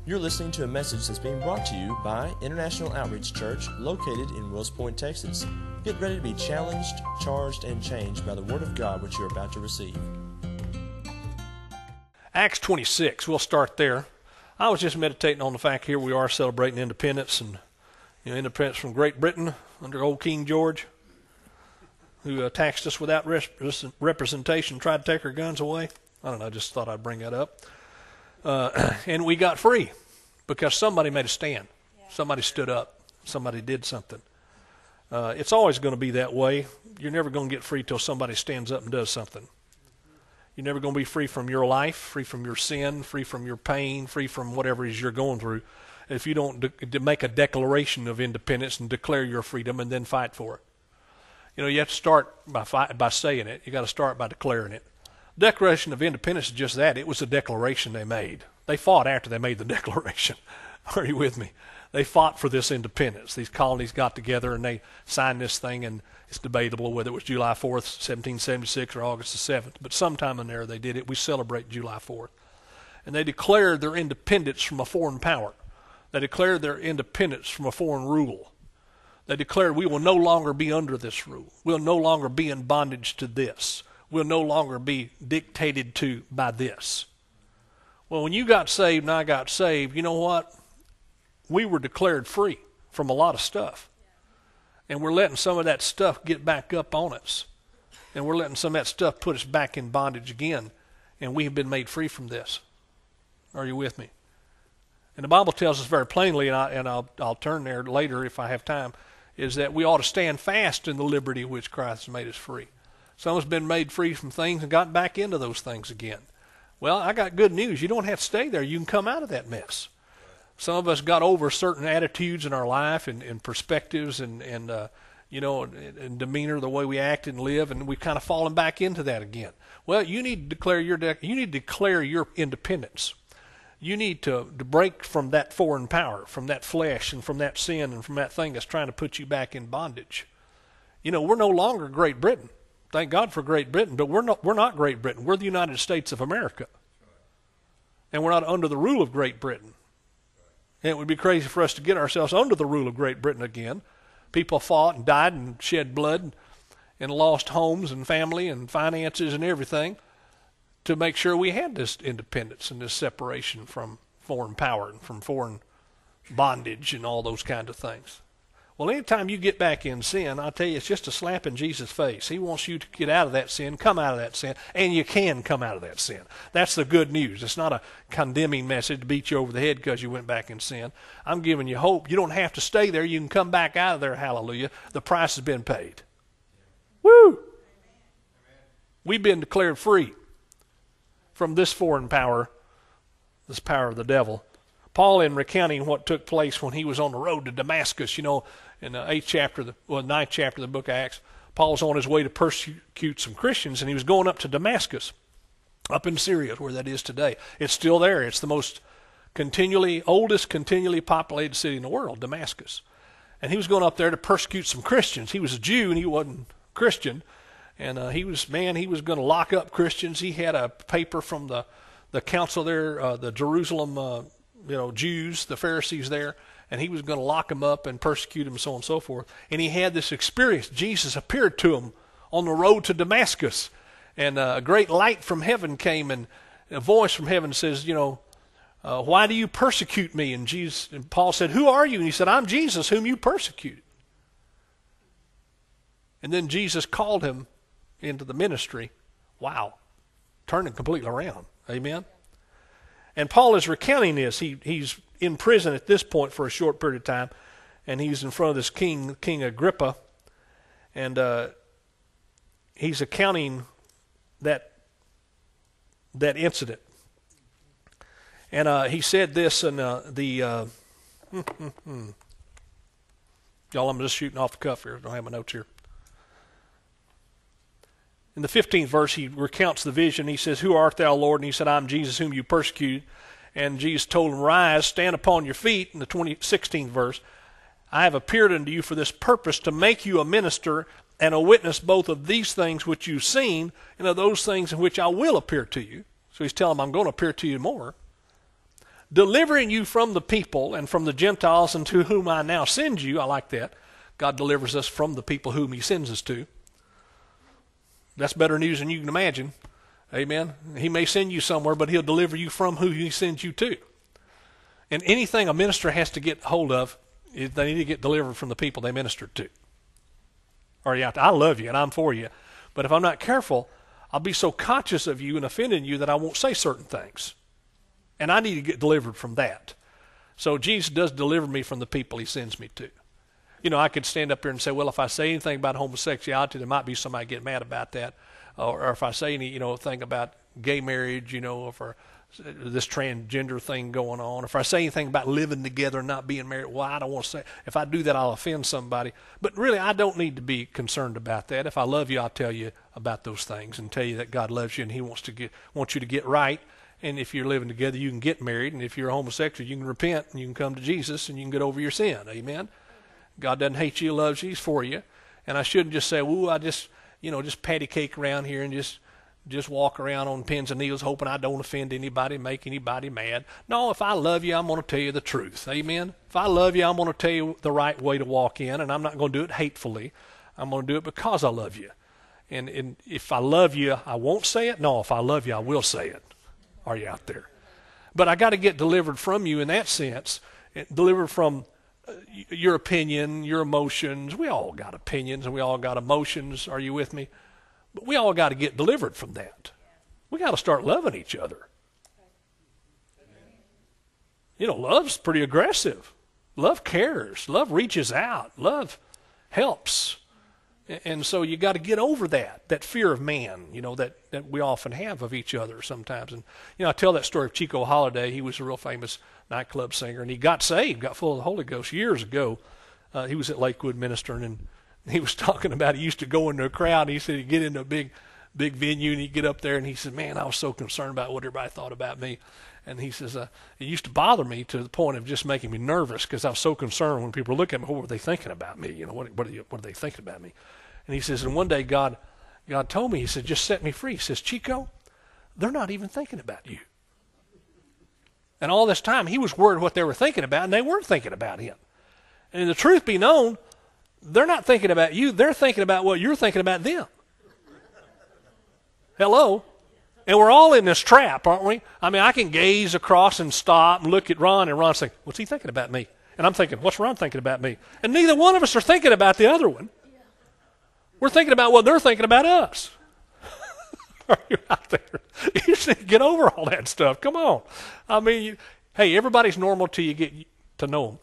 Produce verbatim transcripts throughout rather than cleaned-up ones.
You're listening to a message that's being brought to you by International Outreach Church, located in Wills Point, Texas. Get ready to be challenged, charged, and changed by the Word of God which you're about to receive. Acts twenty-six, we'll start there. I was just meditating on the fact here we are celebrating independence, and you know, independence from Great Britain under old King George, who uh, taxed us without representation, tried to take our guns away. I don't know, I just thought I'd bring that up. Uh, and we got free because somebody made a stand. Yeah. Somebody stood up. Somebody did something. Uh, it's always going to be that way. You're never going to get free till somebody stands up and does something. You're never going to be free from your life, free from your sin, free from your pain, free from whatever it is you're going through, if you don't de- de- make a declaration of independence and declare your freedom and then fight for it. You know, you have to start by fight, by saying it. You got to start by declaring it. Declaration of Independence is just that. It was a declaration they made. They fought after they made the declaration. Are you with me? They fought for this independence. These colonies got together and they signed this thing, and it's debatable whether it was July fourth, seventeen seventy-six or August the seventh, but sometime in there they did it. We celebrate July fourth. And they declared their independence from a foreign power. They declared their independence from a foreign rule. They declared we will no longer be under this rule. We'll no longer be in bondage to this. We'll no longer be dictated to by this. Well, when you got saved and I got saved, you know what? We were declared free from a lot of stuff. And we're letting some of that stuff get back up on us. And we're letting some of that stuff put us back in bondage again. And we have been made free from this. Are you with me? And the Bible tells us very plainly, and, I, and I'll, I'll turn there later if I have time, is that we ought to stand fast in the liberty which Christ has made us free. Some has been made free from things and got back into those things again. Well, I got good news. You don't have to stay there. You can come out of that mess. Some of us got over certain attitudes in our life and, and perspectives and, and uh, you know, and, and demeanor, the way we act and live, and we've kind of fallen back into that again. Well, you need to declare your de- you need to declare your independence. You need to, to break from that foreign power, from that flesh and from that sin and from that thing that's trying to put you back in bondage. You know, we're no longer Great Britain. Thank God for Great Britain, but we're not, we're not Great Britain. We're the United States of America. And we're not under the rule of Great Britain. And it would be crazy for us to get ourselves under the rule of Great Britain again. People fought and died and shed blood and, and lost homes and family and finances and everything to make sure we had this independence and this separation from foreign power and from foreign bondage and all those kind of things. Well, anytime you get back in sin, I tell you, it's just a slap in Jesus' face. He wants you to get out of that sin, come out of that sin, and you can come out of that sin. That's the good news. It's not a condemning message to beat you over the head because you went back in sin. I'm giving you hope. You don't have to stay there. You can come back out of there, hallelujah. The price has been paid. Woo! We've been declared free from this foreign power, this power of the devil. Paul, in recounting what took place when he was on the road to Damascus, you know, in the eighth chapter, the, well, ninth chapter of the book of Acts, Paul's on his way to persecute some Christians, and he was going up to Damascus, up in Syria, where that is today. It's still there. It's the most continually, oldest, continually populated city in the world, Damascus. And he was going up there to persecute some Christians. He was a Jew, and he wasn't Christian. And uh, he was, man, he was going to lock up Christians. He had a paper from the, the council there, uh, the Jerusalem uh, you know, Jews, the Pharisees there, and he was going to lock them up and persecute them, so on and so forth. And he had this experience. Jesus appeared to him on the road to Damascus, and uh, a great light from heaven came, and a voice from heaven says, you know, uh, why do you persecute me? And Jesus, and Paul said, who are you? And he said, I'm Jesus, whom you persecuted. And then Jesus called him into the ministry. Wow. Turning completely around. Amen. And Paul is recounting this. He he's in prison at this point for a short period of time, and he's in front of this king, King Agrippa, and uh, he's accounting that that incident. And uh, he said this in uh, the uh, y'all. I'm just shooting off the cuff here. I don't have my notes here. In the fifteenth verse, he recounts the vision. He says, who art thou, Lord? And he said, I'm Jesus whom you persecuted. And Jesus told him, rise, stand upon your feet. In the sixteenth verse, I have appeared unto you for this purpose, to make you a minister and a witness both of these things which you've seen and of those things in which I will appear to you. So he's telling him, I'm going to appear to you more. delivering you from the people and from the Gentiles and to whom I now send you. I like that. God delivers us from the people whom he sends us to. That's better news than you can imagine. Amen. He may send you somewhere, but he'll deliver you from who he sends you to. And anything a minister has to get hold of, is they need to get delivered from the people they ministered to. Are you out there? I love you and I'm for you. But if I'm not careful, I'll be so conscious of you and offending you that I won't say certain things. And I need to get delivered from that. So Jesus does deliver me from the people he sends me to. You know, I could stand up here and say, well, if I say anything about homosexuality, there might be somebody get mad about that. Or, or if I say any, you know, thing about gay marriage, you know, or this transgender thing going on. If I say anything about living together and not being married, well, I don't want to say. If I do that, I'll offend somebody. But really, I don't need to be concerned about that. If I love you, I'll tell you about those things and tell you that God loves you and he wants to get wants you to get right. And if you're living together, you can get married. And if you're a homosexual, you can repent and you can come to Jesus and you can get over your sin. Amen. God doesn't hate you, he loves you, he's for you. And I shouldn't just say, "Ooh, I just, you know, just patty cake around here and just just walk around on pins and needles hoping I don't offend anybody, make anybody mad." No, if I love you, I'm going to tell you the truth. Amen. If I love you, I'm going to tell you the right way to walk in, and I'm not going to do it hatefully. I'm going to do it because I love you. And, and if I love you, I won't say it. No, if I love you, I will say it. Are you out there? But I got to get delivered from you in that sense, delivered from your opinion, your emotions. We all got opinions and we all got emotions. Are you with me? But we all got to get delivered from that. We got to start loving each other. You know, love's pretty aggressive. Love cares. Love reaches out. Love helps. And so you got to get over that, that fear of man, you know, that, that we often have of each other sometimes. And, you know, I tell that story of Chico Holiday. He was a real famous nightclub singer, and he got saved, got full of the Holy Ghost years ago. Uh, he was at Lakewood ministering, and he was talking about he used to go into a crowd, and he said he'd get into a big, big venue, and he'd get up there, and he said, man, I was so concerned about what everybody thought about me. And he says, uh, it used to bother me to the point of just making me nervous because I was so concerned when people look at me, what were they thinking about me? You know, what, what, are, you, what are they thinking about me? And he says, and one day God, God told me, he said, just set me free. He says, Chico, they're not even thinking about you. And all this time, he was worried what they were thinking about, and they weren't thinking about him. And the truth be known, they're not thinking about you. They're thinking about what you're thinking about them. Hello? And we're all in this trap, aren't we? I mean, I can gaze across and stop and look at Ron, and Ron's thinking, what's he thinking about me? And I'm thinking, what's Ron thinking about me? And neither one of us are thinking about the other one. We're thinking about what they're thinking about us. Are you out there? You just need to get over all that stuff. Come on. I mean, you, hey, everybody's normal till you get to know them.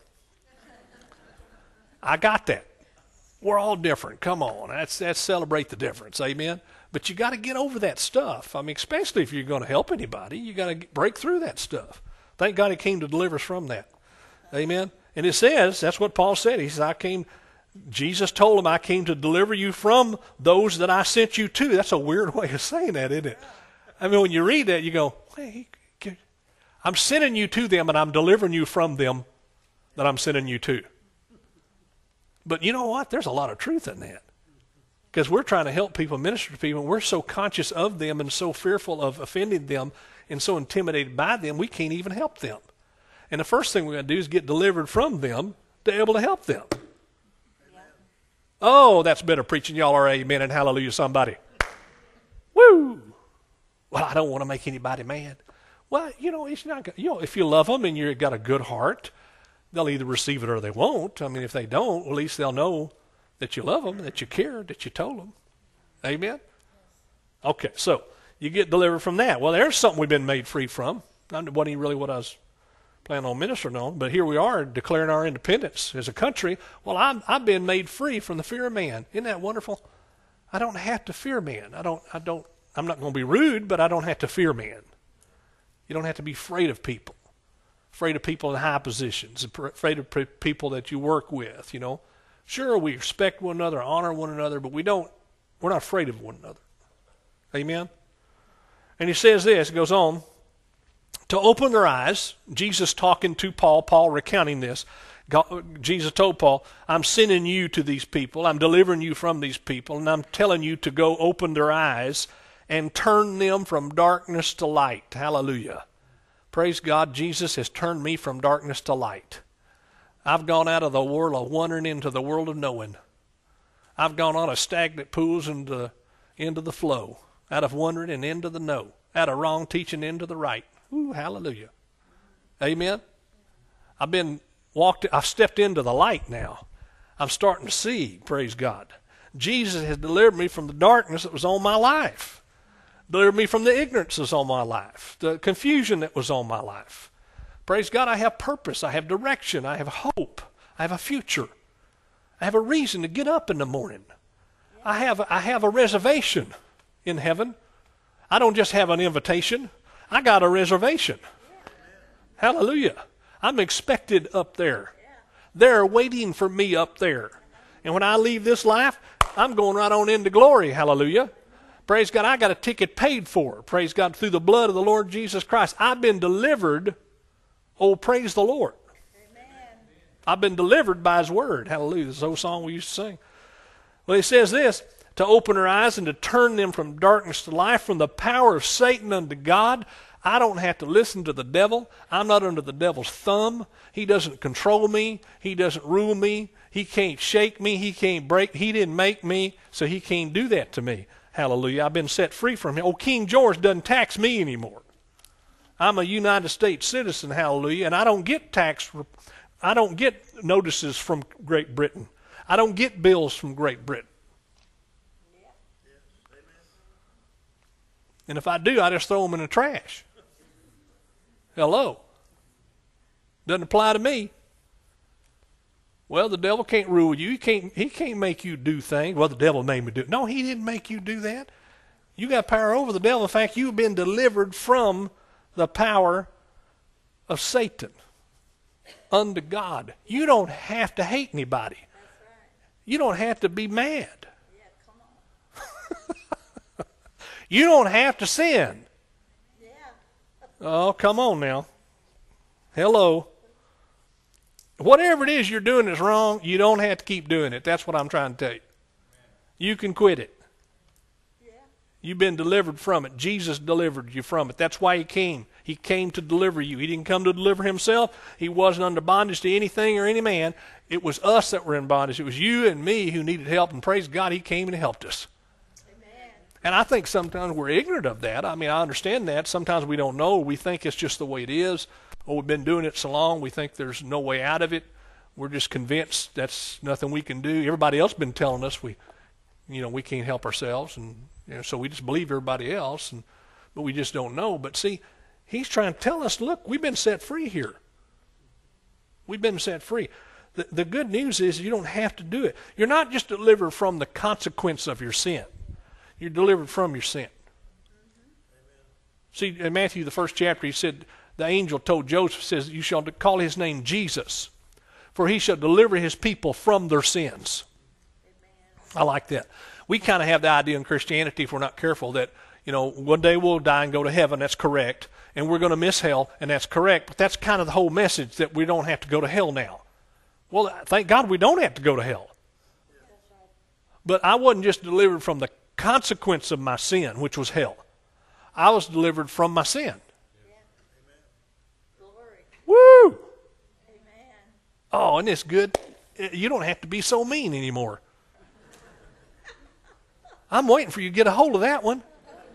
I got that. We're all different. Come on. That's, that's celebrate the difference. Amen. But you got to get over that stuff. I mean, especially if you're going to help anybody, you got to break through that stuff. Thank God he came to deliver us from that. Amen. And it says, that's what Paul said. He says, I came... Jesus told him, I came to deliver you from those that I sent you to. That's a weird way of saying that, isn't it? I mean, when you read that, you go, hey, I'm sending you to them and I'm delivering you from them that I'm sending you to. But you know what? There's a lot of truth in that. Because we're trying to help people, minister to people, and we're so conscious of them and so fearful of offending them and so intimidated by them, we can't even help them. And the first thing we're going to do is get delivered from them to be able to help them. Oh, that's better preaching. Y'all are amen and hallelujah somebody. Woo! Well, I don't want to make anybody mad. Well, you know, it's not, you know, if you love them and you've got a good heart, they'll either receive it or they won't. I mean, if they don't, at least they'll know that you love them, that you care, that you told them. Amen? Okay, so you get delivered from that. Well, there's something we've been made free from. That wasn't even really what I was planning on ministering on, but here we are declaring our independence as a country. Well, I'm, I've been made free from the fear of man. Isn't that wonderful? I don't have to fear man. I don't, I don't, I'm not going to be rude, but I don't have to fear man. You don't have to be afraid of people. Afraid of people in high positions, afraid of people that you work with, you know. Sure, we respect one another, honor one another, but we don't, we're not afraid of one another. Amen? And he says this, it goes on, to open their eyes, Jesus talking to Paul, Paul recounting this. God, Jesus told Paul, I'm sending you to these people. I'm delivering you from these people. And I'm telling you to go open their eyes and turn them from darkness to light. Hallelujah. Praise God, Jesus has turned me from darkness to light. I've gone out of the world of wondering into the world of knowing. I've gone out of stagnant pools into, into the flow, out of wondering and into the know, out of wrong teaching into the right. Ooh, hallelujah. Amen. I've been walked, I've stepped into the light now. I'm starting to see, praise God. Jesus has delivered me from the darkness that was on my life. Delivered me from the ignorance that was on my life, the confusion that was on my life. Praise God, I have purpose, I have direction, I have hope, I have a future. I have a reason to get up in the morning. I have, I have a reservation in heaven. I don't just have an invitation. I got a reservation. Hallelujah. I'm expected up there. They're waiting for me up there. And when I leave this life, I'm going right on into glory. Hallelujah. Praise God, I got a ticket paid for. Praise God, through the blood of the Lord Jesus Christ. I've been delivered. Oh, praise the Lord. I've been delivered by his word. Hallelujah. This old song we used to sing. Well, he says this, to open our eyes and to turn them from darkness to life, from the power of Satan unto God. I don't have to listen to the devil. I'm not under the devil's thumb. He doesn't control me. He doesn't rule me. He can't shake me. He can't break. He didn't make me, so he can't do that to me. Hallelujah. I've been set free from him. Oh, King George doesn't tax me anymore. I'm a United States citizen, hallelujah, and I don't get tax I don't get notices from Great Britain. I don't get bills from Great Britain. Yeah. And if I do, I just throw them in the trash. Hello. Doesn't apply to me. Well, the devil can't rule you. He can't, he can't make you do things. Well, the devil made me do it. No, he didn't make you do that. You got power over the devil. In fact, you've been delivered from the power of Satan unto God. You don't have to hate anybody. That's right. You don't have to be mad. Yeah, come on. You don't have to sin. Yeah. Oh, come on now. Hello. Whatever it is you're doing is wrong, you don't have to keep doing it. That's what I'm trying to tell you. You can quit it. Yeah. You've been delivered from it. Jesus delivered you from it. That's why he came. He came to deliver you. He didn't come to deliver himself. He wasn't under bondage to anything or any man. It was us that were in bondage. It was you and me who needed help, and praise God, he came and helped us. Amen. And I think sometimes we're ignorant of that. I mean, I understand that. Sometimes we don't know. We think it's just the way it is. Oh, we've been doing it so long, we think there's no way out of it. We're just convinced that's nothing we can do. Everybody else has been telling us we, you know, we can't help ourselves, and you know, so we just believe everybody else, and but we just don't know. But see, he's trying to tell us, look, we've been set free here. We've been set free. The, the good news is you don't have to do it. You're not just delivered from the consequence of your sin. You're delivered from your sin. Mm-hmm. See, in Matthew, the first chapter, he said, the angel told Joseph, says, you shall call his name Jesus, for he shall deliver his people from their sins. Amen. I like that. We kind of have the idea in Christianity, if we're not careful, that, you know, one day we'll die and go to heaven. That's correct. And we're going to miss hell, and that's correct. But that's kind of the whole message, that we don't have to go to hell now. Well, thank God we don't have to go to hell. But I wasn't just delivered from the consequence of my sin, which was hell. I was delivered from my sin. Woo! Amen. Oh, isn't this good? You don't have to be so mean anymore. I'm waiting for you to get a hold of that one.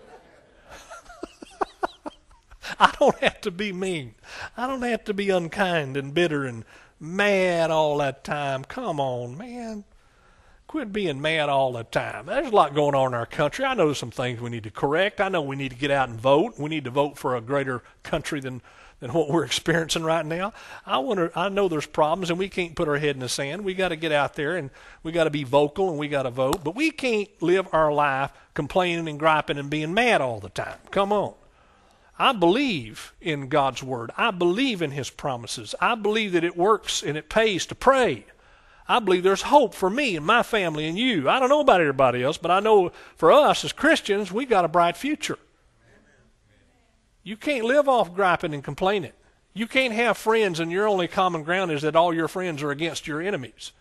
I don't have to be mean. I don't have to be unkind and bitter and mad all that time. Come on, man. Quit being mad all the time. There's a lot going on in our country. I know there's some things we need to correct. I know we need to get out and vote. We need to vote for a greater country than than what we're experiencing right now. I wonder, I know there's problems, and we can't put our head in the sand. We got to get out there, and we got to be vocal, and we got to vote. But we can't live our life complaining and griping and being mad all the time. Come on. I believe in God's word. I believe in his promises. I believe that it works and it pays to pray. I believe there's hope for me and my family and you. I don't know about everybody else, but I know for us as Christians, we got a bright future. You can't live off griping and complaining. You can't have friends and your only common ground is that all your friends are against your enemies.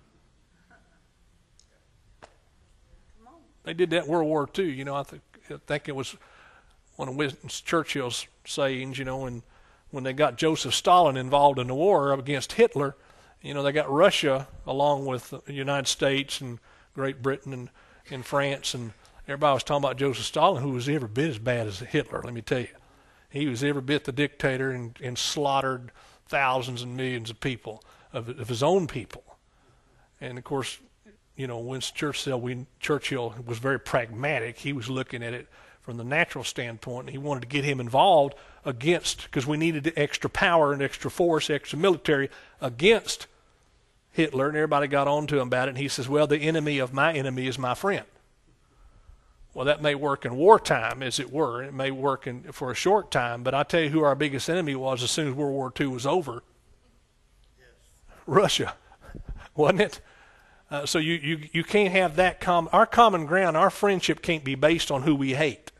They did that in World War Two. You know, I think, I think it was one of Winston Churchill's sayings, you know, and when they got Joseph Stalin involved in the war against Hitler, you know, they got Russia along with the United States and Great Britain and, and France, and everybody was talking about Joseph Stalin, who was every bit as bad as Hitler, let me tell you. He was every bit the dictator and, and slaughtered thousands and millions of people, of, of his own people. And, of course, you know, Winston Churchill, we, Churchill was very pragmatic. He was looking at it from the natural standpoint, and he wanted to get him involved against, because we needed extra power and extra force, extra military against Hitler, and everybody got on to him about it, and he says, well, the enemy of my enemy is my friend. Well, that may work in wartime, as it were. It may work in, for a short time, but I tell you who our biggest enemy was as soon as World War Two was over. Yes. Russia, wasn't it? Uh, so you, you, you can't have that common, our common ground, our friendship can't be based on who we hate.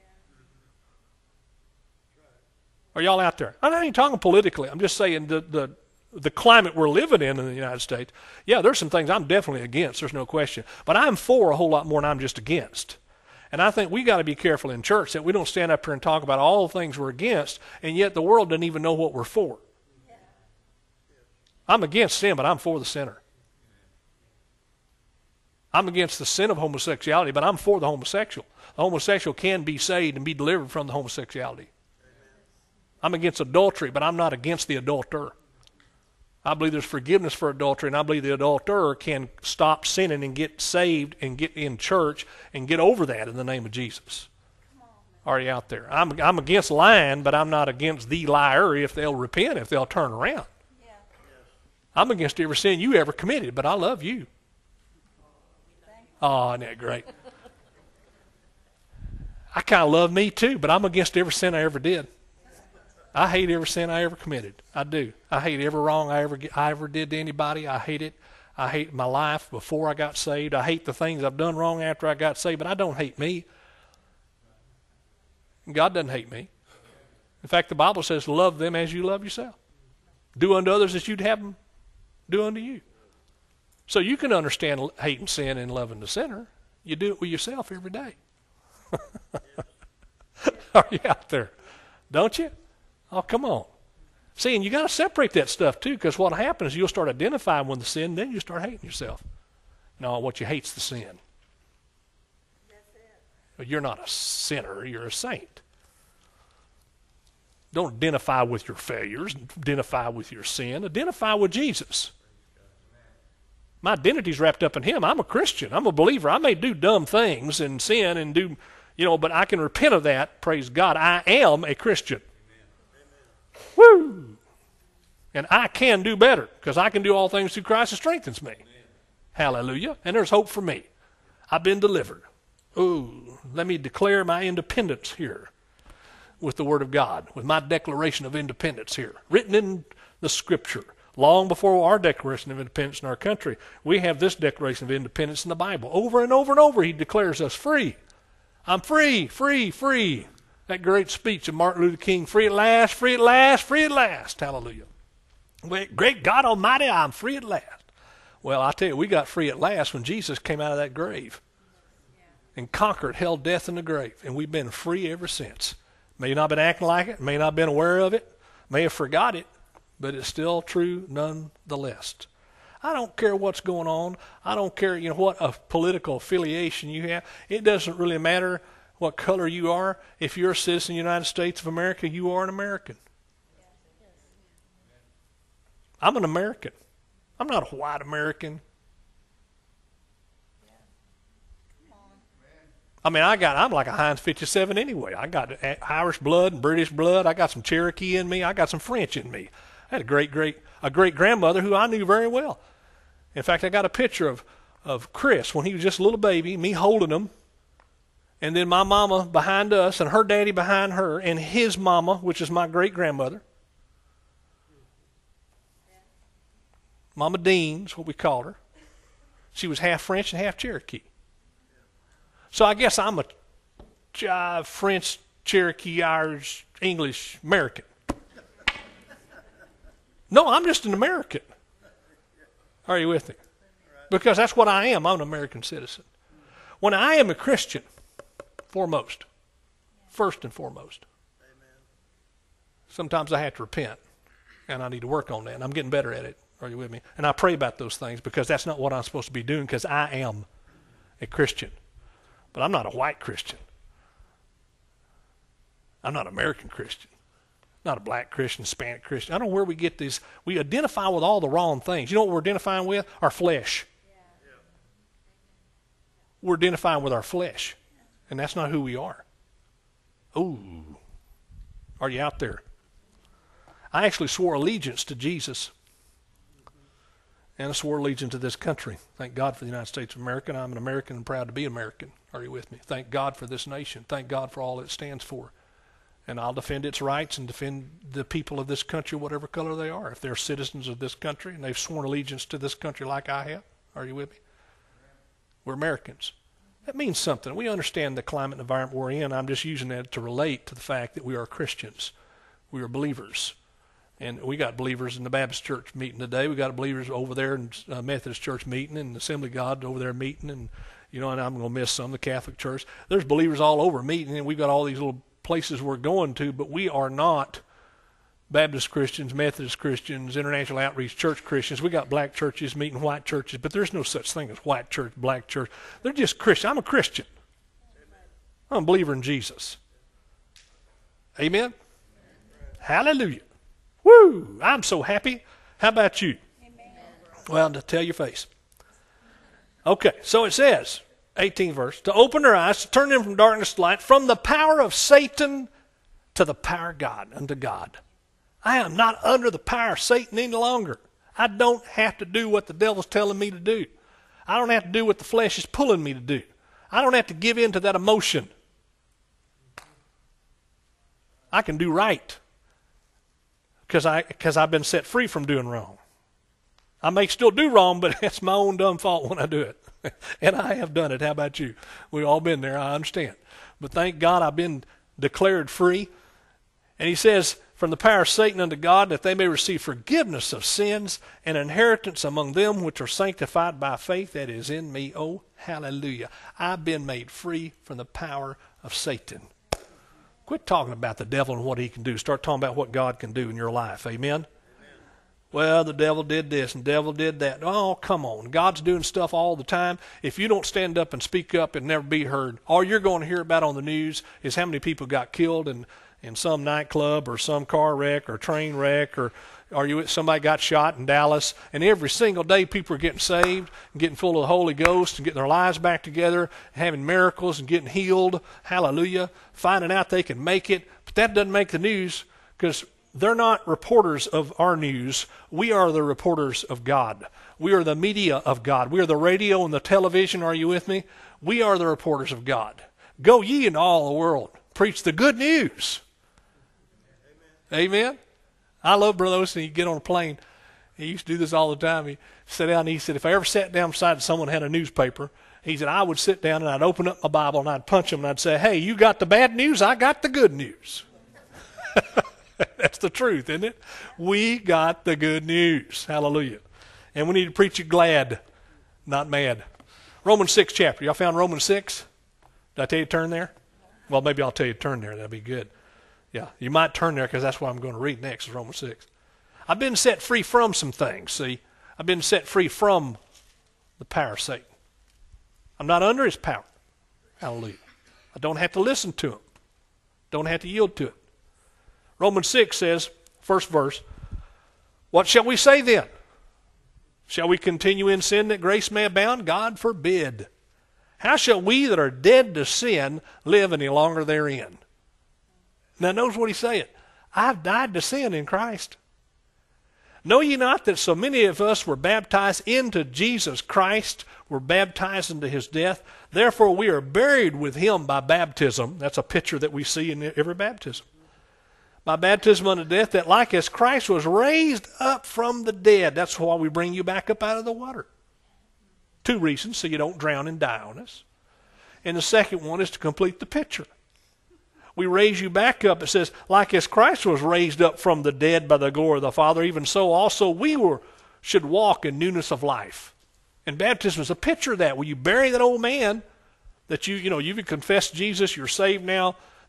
Are y'all out there? I'm not even talking politically. I'm just saying the, the, the climate we're living in in the United States. Yeah, there's some things I'm definitely against. There's no question. But I'm for a whole lot more than I'm just against. And I think we got to be careful in church that we don't stand up here and talk about all the things we're against, and yet the world doesn't even know what we're for. I'm against sin, but I'm for the sinner. I'm against the sin of homosexuality, but I'm for the homosexual. The homosexual can be saved and be delivered from the homosexuality. I'm against adultery, but I'm not against the adulterer. I believe there's forgiveness for adultery, and I believe the adulterer can stop sinning and get saved and get in church and get over that in the name of Jesus. Are you out there? I'm, I'm against lying, but I'm not against the liar if they'll repent, if they'll turn around. Yeah. I'm against every sin you ever committed, but I love you. Oh, isn't that great? I kind of love me too, but I'm against every sin I ever did. I hate every sin I ever committed. I do. I hate every wrong I ever I ever did to anybody. I hate it. I hate my life before I got saved. I hate the things I've done wrong after I got saved, but I don't hate me. God doesn't hate me. In fact, the Bible says, love them as you love yourself. Do unto others as you'd have them do unto you. So you can understand hating sin and loving the sinner. You do it with yourself every day. Are you out there? Don't you? Oh, come on. See, and you got to separate that stuff too, because what happens is you'll start identifying with the sin, then you start hating yourself. No, what you hate's the sin. That's it. You're not a sinner, you're a saint. Don't identify with your failures, identify with your sin, identify with Jesus. My identity's wrapped up in Him. I'm a Christian. I'm a believer. I may do dumb things and sin and do, you know, but I can repent of that. Praise God. I am a Christian. Woo! And I can do better because I can do all things through Christ who strengthens me. Amen. Hallelujah. And there's hope for me. I've been delivered. Ooh, let me declare my independence here with the Word of God, with my declaration of independence here, written in the Scripture. Long before our Declaration of Independence in our country, we have this Declaration of Independence in the Bible. Over and over and over, He declares us free. I'm free, free, free. That great speech of Martin Luther King, free at last, free at last, free at last. Hallelujah. Great God Almighty, I'm free at last. Well, I tell you, we got free at last when Jesus came out of that grave and conquered hell, death, and the grave. And we've been free ever since. May have not been acting like it, may not have been aware of it, may have forgot it, but it's still true nonetheless. I don't care what's going on. I don't care, you know, what a political affiliation you have. It doesn't really matter what color you are. If you're a citizen of the United States of America, you are an American. I'm an American. I'm not a white American. I mean, I got, I'm like a Heinz fifty-seven anyway. I got Irish blood and British blood. I got some Cherokee in me. I got some French in me. I had a great, great, a great grandmother who I knew very well. In fact, I got a picture of, of Chris when he was just a little baby, me holding him, and then my mama behind us and her daddy behind her and his mama, which is my great grandmother. Mama Dean's what we called her. She was half French and half Cherokee. So I guess I'm a uh, French, Cherokee, Irish, English, American. No, I'm just an American. Are you with me? Because that's what I am. I'm an American citizen. When I am a Christian, foremost, first and foremost. Sometimes I have to repent, and I need to work on that, and I'm getting better at it. Are you with me? And I pray about those things because that's not what I'm supposed to be doing because I am a Christian. But I'm not a white Christian. I'm not an American Christian. Not a black Christian, Hispanic Christian. I don't know where we get these. We identify with all the wrong things. You know what we're identifying with? Our flesh. Yeah. We're identifying with our flesh. And that's not who we are. Ooh. Are you out there? I actually swore allegiance to Jesus. And I swore allegiance to this country. Thank God for the United States of America. I'm an American and proud to be American. Are you with me? Thank God for this nation. Thank God for all it stands for. And I'll defend its rights and defend the people of this country, whatever color they are. If they're citizens of this country and they've sworn allegiance to this country like I have, are you with me? We're Americans. That means something. We understand the climate and environment we're in. I'm just using that to relate to the fact that we are Christians. We are believers. And we got believers in the Baptist church meeting today. We got believers over there in uh, Methodist church meeting and Assembly of God over there meeting. And, you know, and I'm going to miss some, the Catholic church. There's believers all over meeting, and we've got all these little places we're going to, but we are not Baptist Christians, Methodist Christians, International Outreach Church Christians. We got black churches meeting white churches, but there's no such thing as white church, black church. They're just Christian. I'm a Christian. I'm a believer in Jesus. Amen? Hallelujah. Woo! I'm so happy. How about you? Amen. Well, to tell your face. Okay, so it says, eighteenth verse, to open their eyes, to turn them from darkness to light, from the power of Satan to the power of God, unto God. I am not under the power of Satan any longer. I don't have to do what the devil's telling me to do. I don't have to do what the flesh is pulling me to do. I don't have to give in to that emotion. I can do right because I, because I've been set free from doing wrong. I may still do wrong, but it's my own dumb fault when I do it. And I have done it. How about you? We've all been there, I understand. But thank God I've been declared free. And he says, from the power of Satan unto God, that they may receive forgiveness of sins and inheritance among them which are sanctified by faith that is in me. Oh, hallelujah. I've been made free from the power of Satan. Quit talking about the devil and what he can do. Start talking about what God can do in your life. Amen? Well, the devil did this and the devil did that. Oh, come on. God's doing stuff all the time. If you don't stand up and speak up and never be heard, all you're going to hear about on the news is how many people got killed in, in some nightclub or some car wreck or train wreck, or are you somebody got shot in Dallas. And every single day people are getting saved and getting full of the Holy Ghost and getting their lives back together, having miracles and getting healed. Hallelujah. Finding out they can make it. But that doesn't make the news because they're not reporters of our news. We are the reporters of God. We are the media of God. We are the radio and the television. Are you with me? We are the reporters of God. Go ye into all the world. Preach the good news. Amen. Amen. I love Brother Osteen. He'd get on a plane. He used to do this all the time. He sat down and he said, if I ever sat down beside someone who had a newspaper, he said, I would sit down and I'd open up my Bible and I'd punch them and I'd say, hey, you got the bad news, I got the good news. That's the truth, isn't it? We got the good news. Hallelujah. And we need to preach it glad, not mad. Romans six chapter. Y'all found Romans six? Did I tell you to turn there? Well, maybe I'll tell you to turn there. That'd be good. Yeah, you might turn there because that's what I'm going to read next is Romans six. I've been set free from some things, see. I've been set free from the power of Satan. I'm not under his power. Hallelujah. I don't have to listen to him. Don't have to yield to it. Romans six says, first verse, what shall we say then? Shall we continue in sin that grace may abound? God forbid. How shall we that are dead to sin live any longer therein? Now notice what he's saying. I've died to sin in Christ. Know ye not that so many of us were baptized into Jesus Christ, were baptized into his death? Therefore we are buried with him by baptism. That's a picture that we see in every baptism. By baptism unto death, that like as Christ was raised up from the dead. That's why we bring you back up out of the water. Two reasons, so you don't drown and die on us. And the second one is to complete the picture. We raise you back up. It says, like as Christ was raised up from the dead by the glory of the Father, even so also we were, should walk in newness of life. And baptism is a picture of that. When you bury that old man, that you, you know, you've confessed Jesus, you're saved now,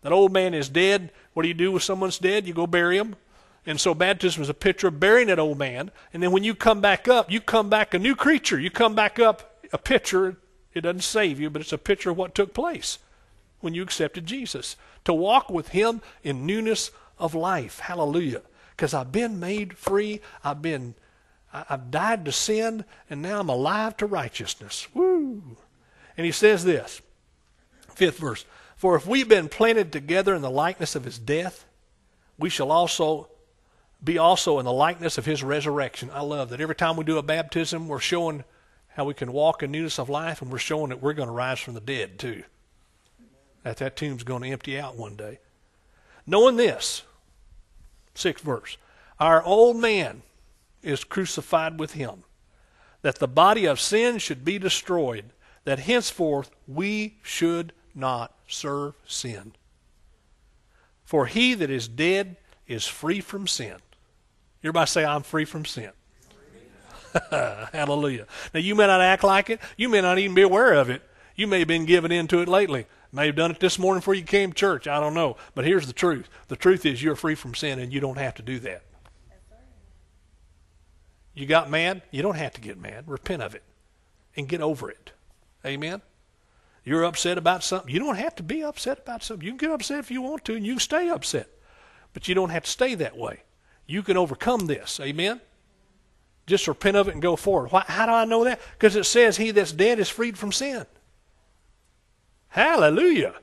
That old man is dead. What do you do with someone's dead? You go bury him. And so baptism is a picture of burying that old man. And then when you come back up, you come back a new creature. You come back up a picture. It doesn't save you, but it's a picture of what took place when you accepted Jesus. To walk with him in newness of life. Hallelujah. Because I've been made free. I've been, I've died to sin, and now I'm alive to righteousness. Woo! And he says this, fifth verse, for if we've been planted together in the likeness of his death, we shall also be also in the likeness of his resurrection. I love that. Every time we do a baptism, we're showing how we can walk in newness of life, and we're showing that we're going to rise from the dead too. That that tomb's going to empty out one day. Knowing this, sixth verse, our old man is crucified with him, that the body of sin should be destroyed, that henceforth we should not serve sin. For he that is dead is free from sin. Everybody say, I'm free from sin. Hallelujah. Now you may not act like it. You may not even be aware of it. You may have been given into it lately. May have done it this morning before you came to church. I don't know. But here's the truth. The truth is you're free from sin and you don't have to do that. You got mad? You don't have to get mad. Repent of it and get over it. Amen? You're upset about something. You don't have to be upset about something. You can get upset if you want to, and you can stay upset. But you don't have to stay that way. You can overcome this. Amen? Just repent of it and go forward. Why, how do I know that? Because it says he that's dead is freed from sin. Hallelujah.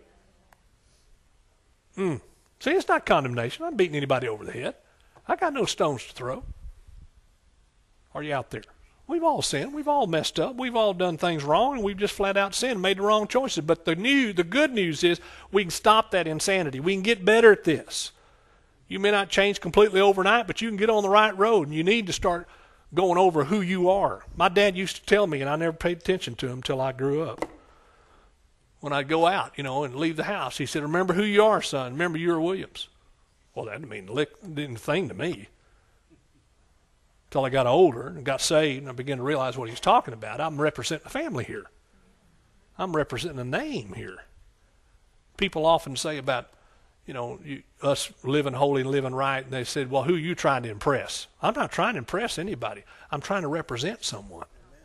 Mm. See, it's not condemnation. I'm not beating anybody over the head. I got no stones to throw. Are you out there? We've all sinned. We've all messed up. We've all done things wrong, and we've just flat out sinned, made the wrong choices. But the new, the good news is we can stop that insanity. We can get better at this. You may not change completely overnight, but you can get on the right road, and you need to start going over who you are. My dad used to tell me, and I never paid attention to him until I grew up. When I'd go out, you know, and leave the house, he said, remember who you are, son. Remember you're Williams. Well, that didn't mean a thing to me. Until I got older and got saved and I began to realize what he's talking about. I'm representing a family here. I'm representing a name here. People often say about, you know, you, us living holy and living right, and they said, well, who are you trying to impress? I'm not trying to impress anybody. I'm trying to represent someone.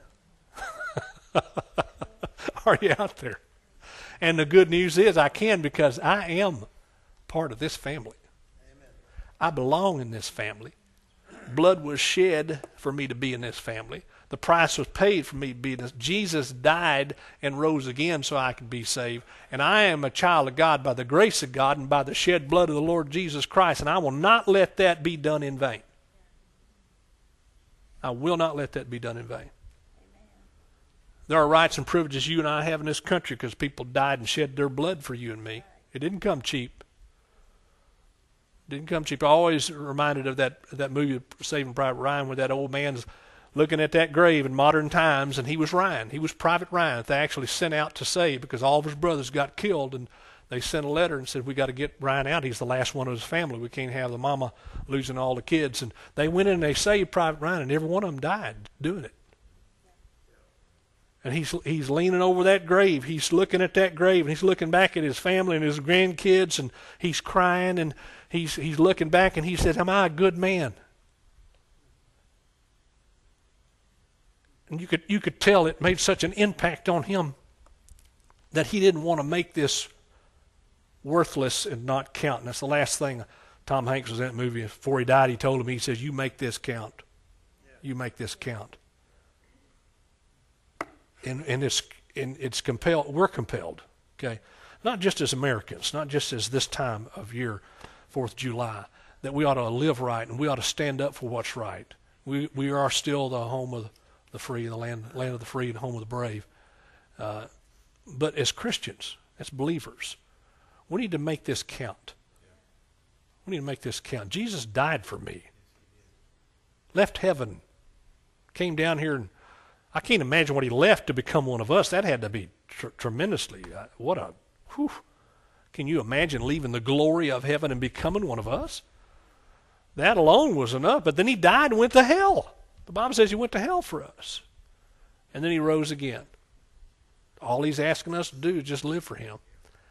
Are you out there? And the good news is I can because I am part of this family. Amen. I belong in this family. Blood was shed for me to be in this family. The price was paid for me to be in this. Jesus died and rose again so I could be saved. And I am a child of God by the grace of God and by the shed blood of the Lord Jesus Christ. And I will not let that be done in vain. I will not let that be done in vain. There are rights and privileges you and I have in this country because people died and shed their blood for you and me. It didn't come cheap. It didn't come cheap. I always reminded of that that movie, Saving Private Ryan, where that old man's looking at that grave in modern times, and he was Ryan. He was Private Ryan that they actually sent out to save because all of his brothers got killed, and they sent a letter and said, we got to get Ryan out. He's the last one of his family. We can't have the mama losing all the kids. And they went in and they saved Private Ryan, and every one of them died doing it. And he's he's leaning over that grave. He's looking at that grave, and he's looking back at his family and his grandkids, and he's crying, and he's he's looking back, and he said, am I a good man? And you could you could tell it made such an impact on him that he didn't want to make this worthless and not count. And that's the last thing Tom Hanks was in that movie. Before he died, he told him, he says, you make this count. You make this count. And, and it's and it's compelled. We're compelled, okay, not just as Americans, not just as this time of year, Fourth of July, that we ought to live right and we ought to stand up for what's right. We we are still the home of the free, the land land of the free, and home of the brave. Uh, but as Christians, as believers, we need to make this count. We need to make this count. Jesus died for me. Left heaven, came down here and. I can't imagine what he left to become one of us. That had to be tr- tremendously, uh, what a, whew. Can you imagine leaving the glory of heaven and becoming one of us? That alone was enough. But then he died and went to hell. The Bible says he went to hell for us. And then he rose again. All he's asking us to do is just live for him.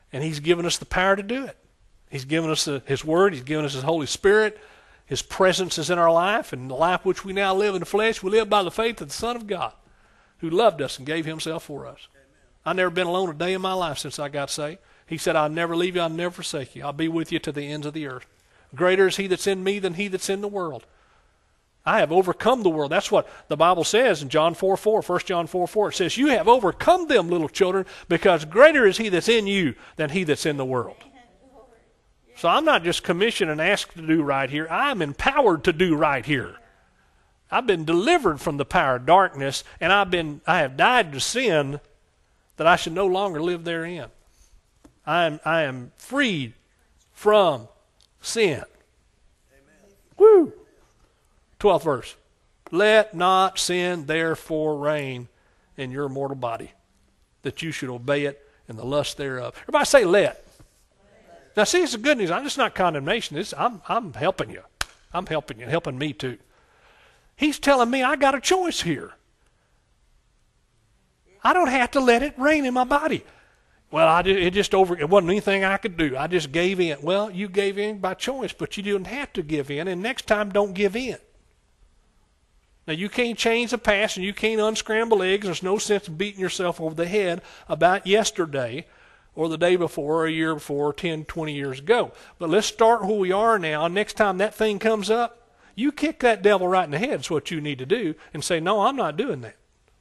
And he's given us the power to do it. He's given us the, his word. He's given us his Holy Spirit. His presence is in our life, and the life which we now live in the flesh, we live by the faith of the Son of God, who loved us and gave himself for us. Amen. I've never been alone a day in my life since I got saved. He said, I'll never leave you, I'll never forsake you. I'll be with you to the ends of the earth. Greater is he that's in me than he that's in the world. I have overcome the world. That's what the Bible says in John four four, First John four four. It says, you have overcome them, little children, because greater is he that's in you than he that's in the world. So I'm not just commissioned and asked to do right here. I'm empowered to do right here. I've been delivered from the power of darkness, and I've been I have died to sin that I should no longer live therein. I am I am freed from sin. Amen. Woo! Twelfth verse. Let not sin therefore reign in your mortal body, that you should obey it in the lust thereof. Everybody say let. Now, see, it's the good news. I'm just not condemnation. It's, I'm, I'm helping you. I'm helping you, helping me too. He's telling me I got a choice here. I don't have to let it reign in my body. Well, I did, it just over. It wasn't anything I could do. I just gave in. Well, you gave in by choice, but you didn't have to give in. And next time, don't give in. Now, you can't change the past, and you can't unscramble eggs. There's no sense in beating yourself over the head about yesterday, or the day before, or a year before, or ten, twenty years ago. But let's start where we are now. Next time that thing comes up, you kick that devil right in the head is what you need to do, and say, no, I'm not doing that.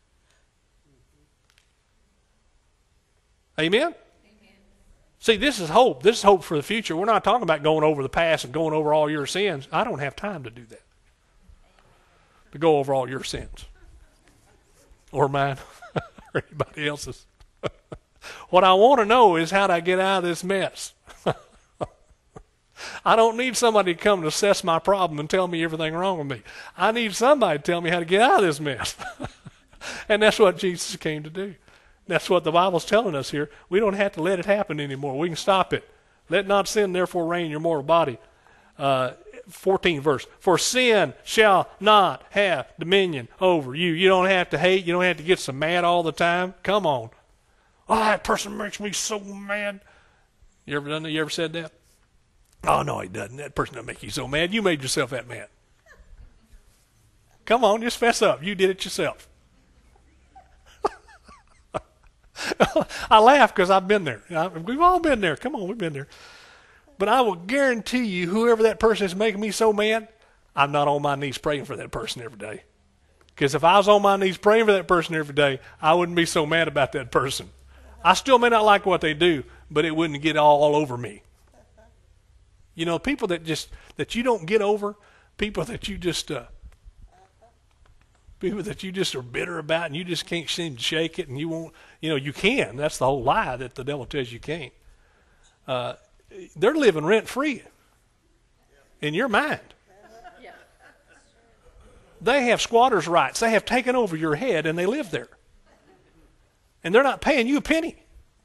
Amen? Amen? See, this is hope. This is hope for the future. We're not talking about going over the past and going over all your sins. I don't have time to do that. To go over all your sins. Or mine. Or anybody else's. What I want to know is how do I get out of this mess? I don't need somebody to come and assess my problem and tell me everything wrong with me. I need somebody to tell me how to get out of this mess. And that's what Jesus came to do. That's what the Bible's telling us here. We don't have to let it happen anymore. We can stop it. Let not sin therefore reign in your mortal body. Uh, fourteenth verse. For sin shall not have dominion over you. You don't have to hate. You don't have to get so mad all the time. Come on. Oh, that person makes me so mad. You ever done that? You ever said that? Oh, no, he doesn't. That person doesn't make you so mad. You made yourself that mad. Come on, just fess up. You did it yourself. I laugh because I've been there. We've all been there. Come on, we've been there. But I will guarantee you, whoever that person is making me so mad, I'm not on my knees praying for that person every day. Because if I was on my knees praying for that person every day, I wouldn't be so mad about that person. I still may not like what they do, but it wouldn't get all, all over me. You know, people that just, that you don't get over, people that you just, uh, people that you just are bitter about and you just can't seem to shake it and you won't, you know, you can. That's the whole lie that the devil tells you can't. Uh, they're living rent-free in your mind. They have squatters' rights. They have taken over your head and they live there. And they're not paying you a penny.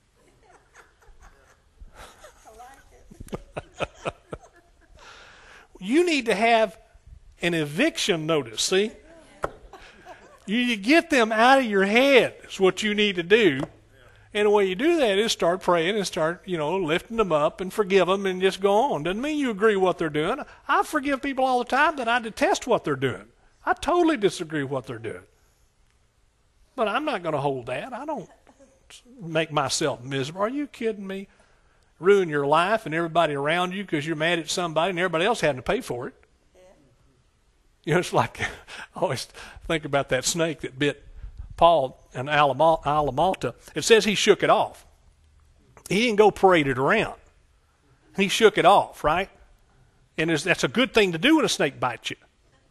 You need to have an eviction notice, see? You get them out of your head is what you need to do. And the way you do that is start praying and start, you know, lifting them up and forgive them and just go on. Doesn't mean you agree with what they're doing. I forgive people all the time that I detest what they're doing. I totally disagree with what they're doing. But I'm not going to hold that. I don't make myself miserable. Are you kidding me? Ruin your life and everybody around you because you're mad at somebody and everybody else having to pay for it. Yeah. You know, it's like, I always think about that snake that bit Paul in Isle of Malta. It says he shook it off. He didn't go parade it around. He shook it off, right? And that's a good thing to do when a snake bites you.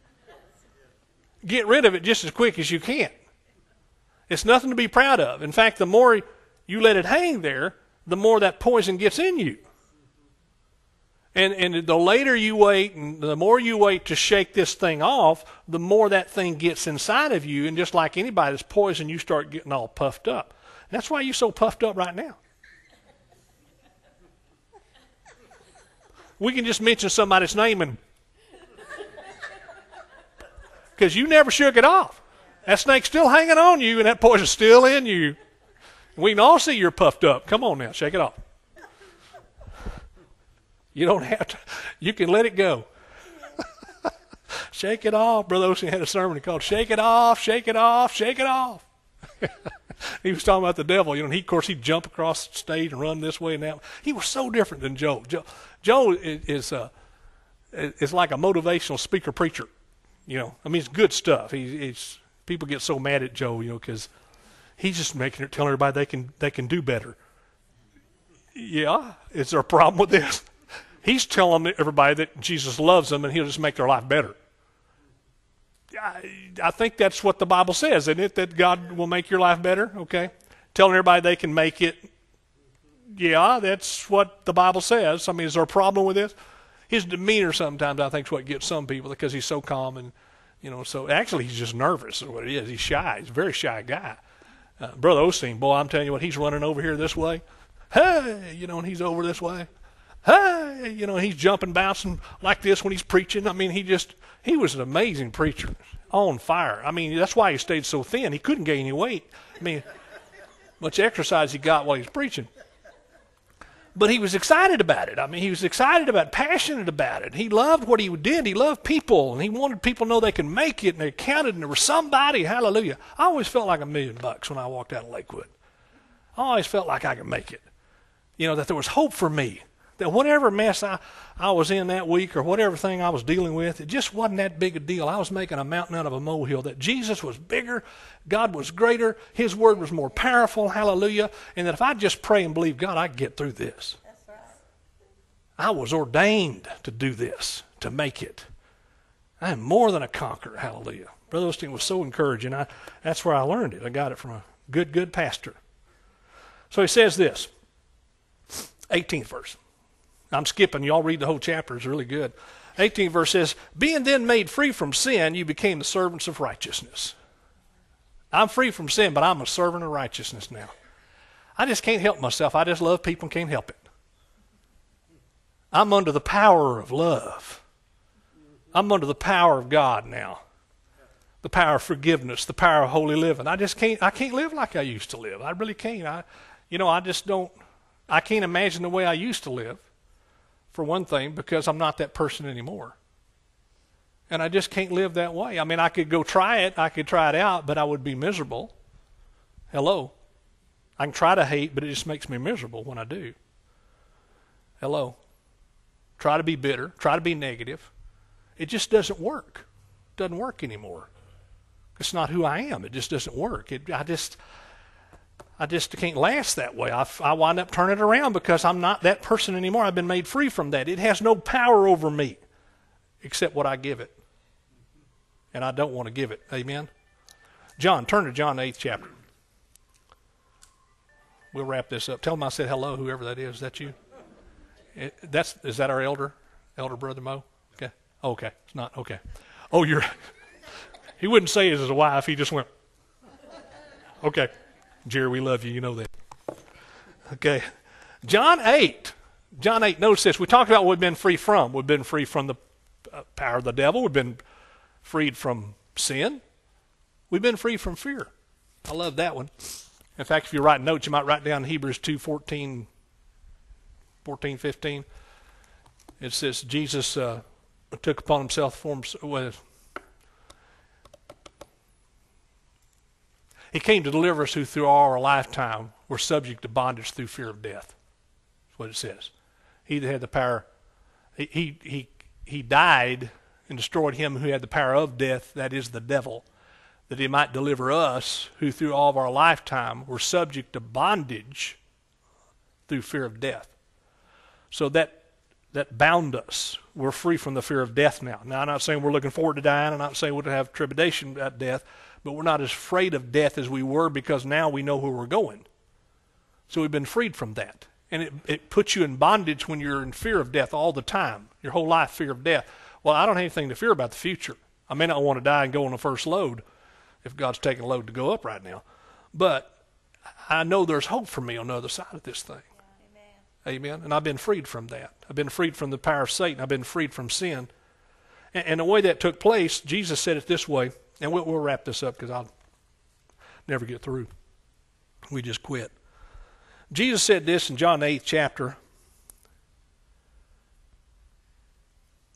Get rid of it just as quick as you can. It's nothing to be proud of. In fact, the more you let it hang there, the more that poison gets in you. And and the later you wait, and the more you wait to shake this thing off, the more that thing gets inside of you. And just like anybody that's poisoned, you start getting all puffed up. And that's why you're so puffed up right now. We can just mention somebody's name and because you never shook it off. That snake's still hanging on you, and that poison's still in you. We can all see you're puffed up. Come on now, shake it off. You don't have to. You can let it go. Shake it off. Brother Osteen had a sermon called "Shake It Off, Shake It Off, Shake It Off." He was talking about the devil. You know, he of course he'd jump across the stage and run this way and that. He was so different than Joe. Joe, Joe is is, uh, is like a motivational speaker preacher. You know, I mean, it's good stuff. He, he's people get so mad at Joe, you know, because he's just making it telling everybody they can they can do better. Yeah, is there a problem with this? He's telling everybody that Jesus loves them and he'll just make their life better. I, I think that's what the Bible says, isn't it? That God will make your life better, okay? Telling everybody they can make it. Yeah, that's what the Bible says. I mean, is there a problem with this? His demeanor sometimes, I think, is what gets some people because he's so calm and, you know, so actually he's just nervous is what it is. He's shy. He's a very shy guy. Uh, Brother Osteen, boy, I'm telling you what, he's running over here this way. Hey, you know, and he's over this way. Hey, you know, he's jumping, bouncing like this when he's preaching. I mean, he just, he was an amazing preacher, on fire. I mean, that's why he stayed so thin. He couldn't gain any weight. I mean, much exercise he got while he was preaching. But he was excited about it. I mean, he was excited about it, passionate about it. He loved what he did. He loved people, and he wanted people to know they can make it, and they counted, and there was somebody, hallelujah. I always felt like a million bucks when I walked out of Lakewood. I always felt like I could make it. You know, that there was hope for me. That whatever mess I, I was in that week or whatever thing I was dealing with, it just wasn't that big a deal. I was making a mountain out of a molehill. That Jesus was bigger, God was greater, His word was more powerful, hallelujah, and that if I just pray and believe God, I can get through this. That's right. I was ordained to do this, to make it. I am more than a conqueror, hallelujah. Brother Osteen was so encouraging. I, that's where I learned it. I got it from a good, good pastor. So he says this, eighteenth verse. I'm skipping. Y'all read the whole chapter. It's really good. eighteenth verse says, being then made free from sin, you became the servants of righteousness. I'm free from sin, but I'm a servant of righteousness now. I just can't help myself. I just love people and can't help it. I'm under the power of love. I'm under the power of God now. The power of forgiveness, the power of holy living. I just can't, I can't live like I used to live. I really can't. I, you know, I just don't, I can't imagine the way I used to live. For one thing, because I'm not that person anymore. And I just can't live that way. I mean, I could go try it. I could try it out, but I would be miserable. Hello. I can try to hate, but it just makes me miserable when I do. Hello. Try to be bitter. Try to be negative. It just doesn't work. It doesn't work anymore. It's not who I am. It just doesn't work. It, I just... I just can't last that way. I, I wind up turning it around because I'm not that person anymore. I've been made free from that. It has no power over me except what I give it. And I don't want to give it. Amen? John, turn to John, the eighth chapter. We'll wrap this up. Tell them I said hello, whoever that is. Is that you? It, that's, is that our elder? Elder Brother Mo? Okay. Oh, okay. It's not. Okay. Oh, you're... He wouldn't say it as a wife. He just went... Okay. Jerry, we love you. You know that. Okay. John eight. John eight, notice this. We talked about what we've been free from. We've been free from the power of the devil. We've been freed from sin. We've been free from fear. I love that one. In fact, if you write notes, you might write down Hebrews two, fourteen, fourteen, fifteen. It says Jesus uh, took upon himself forms. Well, He came to deliver us who through all our lifetime were subject to bondage through fear of death. That's what it says. He that had the power, he, he, he, he died and destroyed him who had the power of death, that is the devil, that he might deliver us who through all of our lifetime were subject to bondage through fear of death. So that that bound us. We're free from the fear of death now. Now, I'm not saying we're looking forward to dying. I'm not saying we'll have trepidation about death. But we're not as afraid of death as we were because now we know where we're going. So we've been freed from that. And it, it puts you in bondage when you're in fear of death all the time. Your whole life, fear of death. Well, I don't have anything to fear about the future. I may not want to die and go on the first load if God's taking a load to go up right now. But I know there's hope for me on the other side of this thing. Amen. Amen. And I've been freed from that. I've been freed from the power of Satan. I've been freed from sin. And, and the way that took place, Jesus said it this way. And we'll, we'll wrap this up because I'll never get through. We just quit. Jesus said this in John the eighth chapter.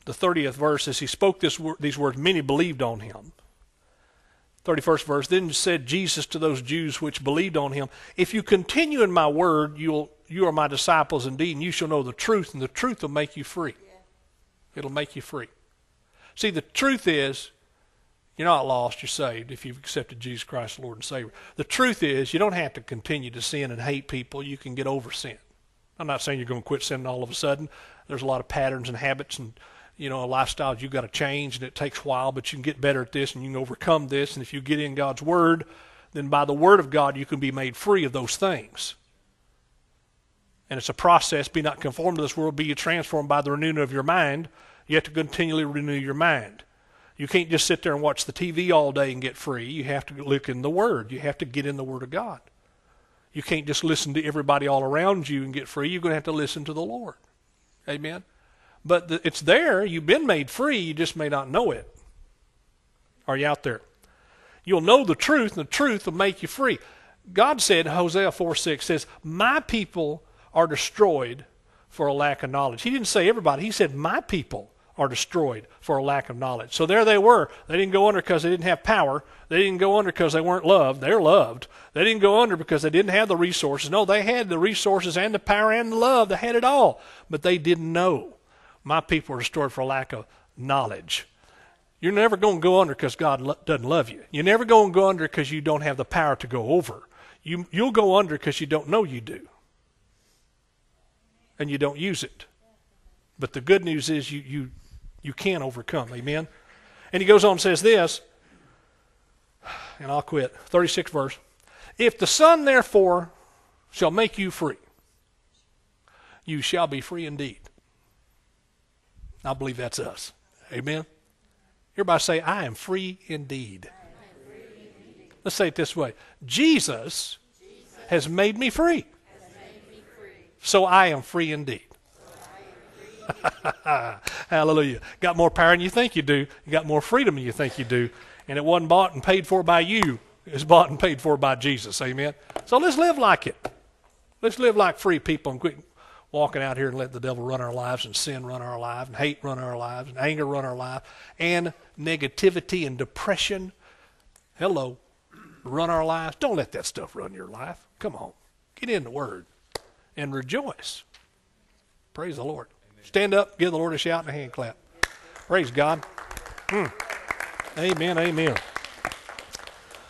the thirtieth verse, as he spoke this, these words, many believed on him. thirty-first verse, then said Jesus to those Jews which believed on him, if you continue in my word, you'll, you are my disciples indeed, and you shall know the truth, and the truth will make you free. Yeah. It'll make you free. See, the truth is, you're not lost, you're saved if you've accepted Jesus Christ, Lord and Savior. The truth is, you don't have to continue to sin and hate people. You can get over sin. I'm not saying you're going to quit sinning all of a sudden. There's a lot of patterns and habits and, you know, lifestyles you've got to change, and it takes a while, but you can get better at this and you can overcome this. And if you get in God's Word, then by the Word of God, you can be made free of those things. And it's a process. Be not conformed to this world, be you transformed by the renewing of your mind. You have to continually renew your mind. You can't just sit there and watch the T V all day and get free. You have to look in the Word. You have to get in the Word of God. You can't just listen to everybody all around you and get free. You're going to have to listen to the Lord. Amen? But the, it's there. You've been made free. You just may not know it. Are you out there? You'll know the truth, and the truth will make you free. God said, Hosea four six says, my people are destroyed for a lack of knowledge. He didn't say everybody. He said, my people are destroyed for a lack of knowledge. So there they were. They didn't go under because they didn't have power. They didn't go under because they weren't loved. They're loved. They didn't go under because they didn't have the resources. No, they had the resources and the power and the love. They had it all. But they didn't know. My people are destroyed for a lack of knowledge. You're never going to go under because God lo- doesn't love you. You're never going to go under because you don't have the power to go over. You, you'll go under because you don't know you do. And you don't use it. But the good news is you you you can overcome. Amen? And he goes on and says this, and I'll quit. thirty-sixth verse. If the Son therefore shall make you free, you shall be free indeed. I believe that's us. Amen? Everybody say, I am free indeed. Am free indeed. Let's say it this way. Jesus, Jesus has made me free. Made me free. So I am free indeed. Hallelujah. Got more power than you think you do. You got more freedom than you think you do. And it wasn't bought and paid for by you. It was bought and paid for by Jesus. Amen? So let's live like it. Let's live like free people and quit walking out here and let the devil run our lives and sin run our lives and hate run our lives and anger run our life and negativity and depression, hello, run our lives. Don't let that stuff run your life. Come on. Get in the Word and rejoice. Praise the Lord. Stand up, give the Lord a shout and a hand clap. Praise God. Mm. Amen, amen.